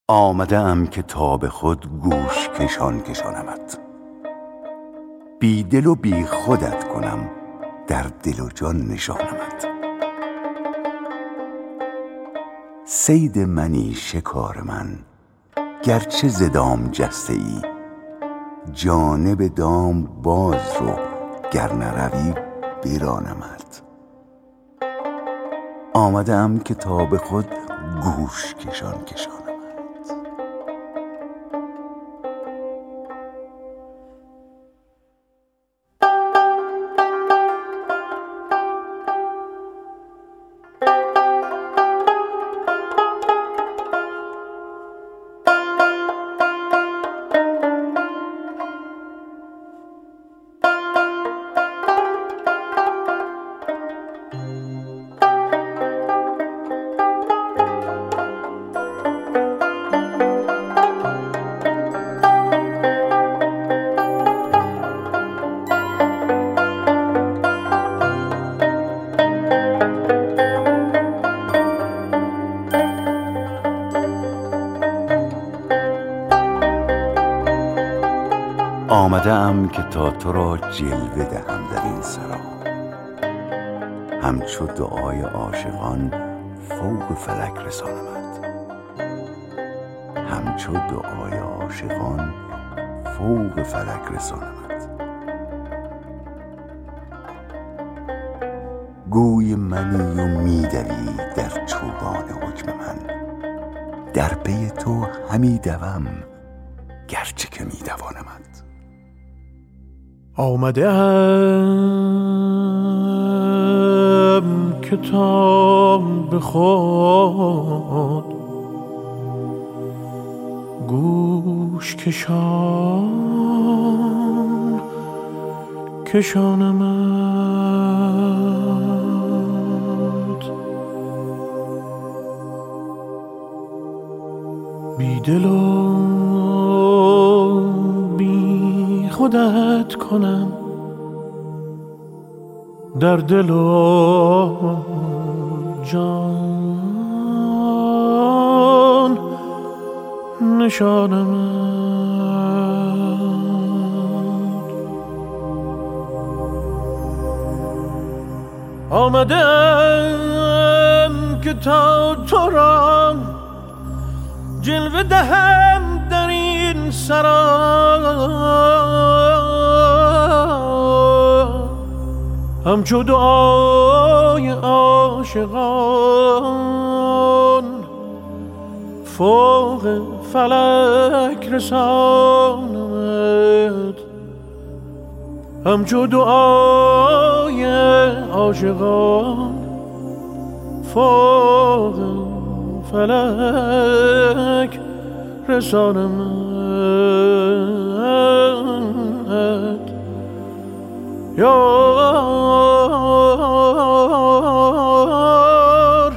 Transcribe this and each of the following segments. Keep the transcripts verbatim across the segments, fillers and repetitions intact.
آمده ام که تا به خود گوش کشان کشانمت، بی دل و بی خودت کنم در دل و جان نشانمت. صید منی شکار من گرچه ز دام جسته ای، جانب دام باز رو گر نروی برانمت. آمده ام که تا به خود گوش کشان کشانمت. آمده ام که تا تو را جلوه دهم در این سرا، همچو دعای عاشقان فوق فلک رسانمت. همچو دعای عاشقان فوق فلک رسانمت. گوی منی و میدوی در چوگان حکم من، در پی تو همی دوم گرچه که میدوانمت. آمده ام که تا به خود گوش کشان کشانمت. بی دل و بی خودت کنم در دل و جان نشانمت. آمدم که تا تو را جلوه دهم در این سرا، همچو دعای عاشقان فوق فلک رسانمت. همچو دعای عاشقان فوق فلک رسانمت. یار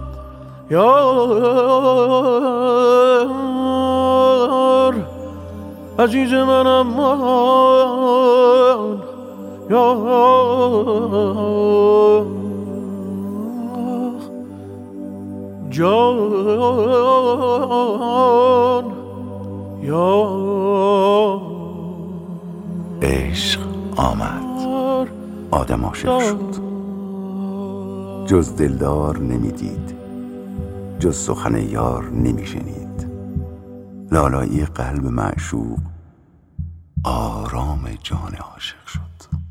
یار عزیز منم یار جان یار. عشق آمد، آدم عاشق شد، جز دلدار نمیدید، جز سخن یار نمیشنید. لالایی قلب معشوق آرام جان عاشق شد.